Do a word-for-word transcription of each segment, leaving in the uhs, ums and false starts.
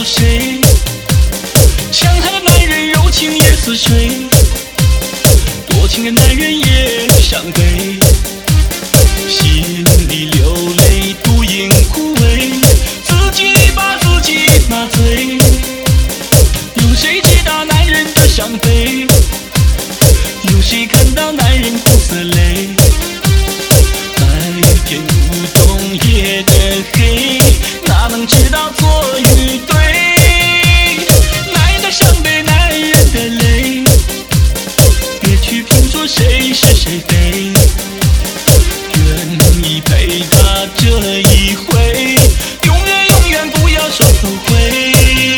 谁？强悍的男人柔情也似水，多情的男人也伤悲，心里流泪，独饮枯萎，自己把自己麻醉。有谁知道男人的伤悲？有谁看到男人苦涩泪？白天不懂夜的黑，哪能知道错与对？男人的伤悲，男人的泪，别去评说谁是谁非，愿意陪他这一回，永远永远不要说后悔。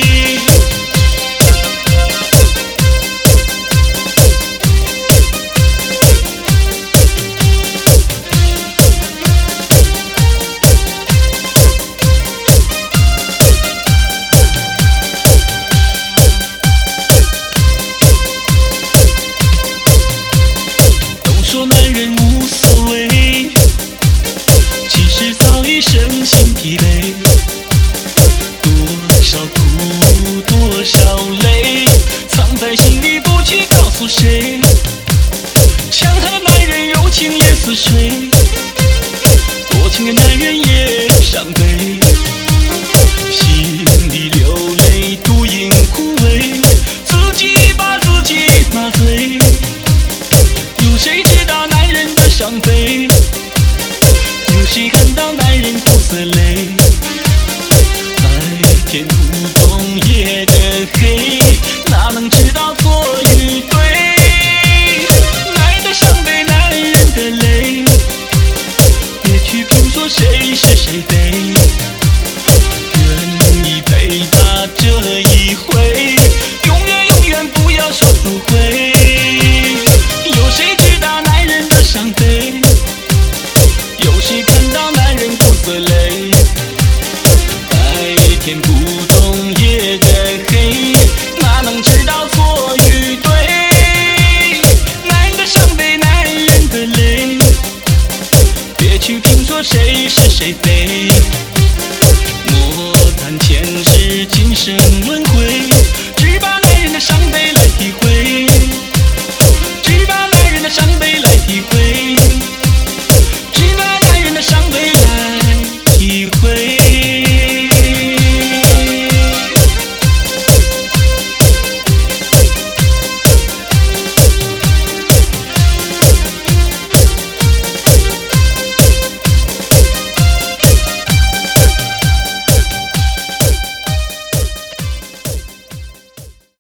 说男人无所谓，其实早已身心疲惫，多少苦多少泪，藏在心里不去告诉谁。强悍的男人柔情也似水，多情的男人也伤悲，心里流泪，独饮枯萎，自己把自己麻醉。有谁知道男人的伤悲？有谁看到男人苦涩泪？白天不懂夜的黑，哪能知道错与对？男人的伤悲，男人的泪，别去评说谁是谁非，愿意陪他这一回，永远永远不要说后悔。有谁知道男人的伤悲？有谁看到男人苦涩泪？白天不懂夜的黑，哪能知道错与对？男人的伤悲，男人的泪，别去评说谁是谁非。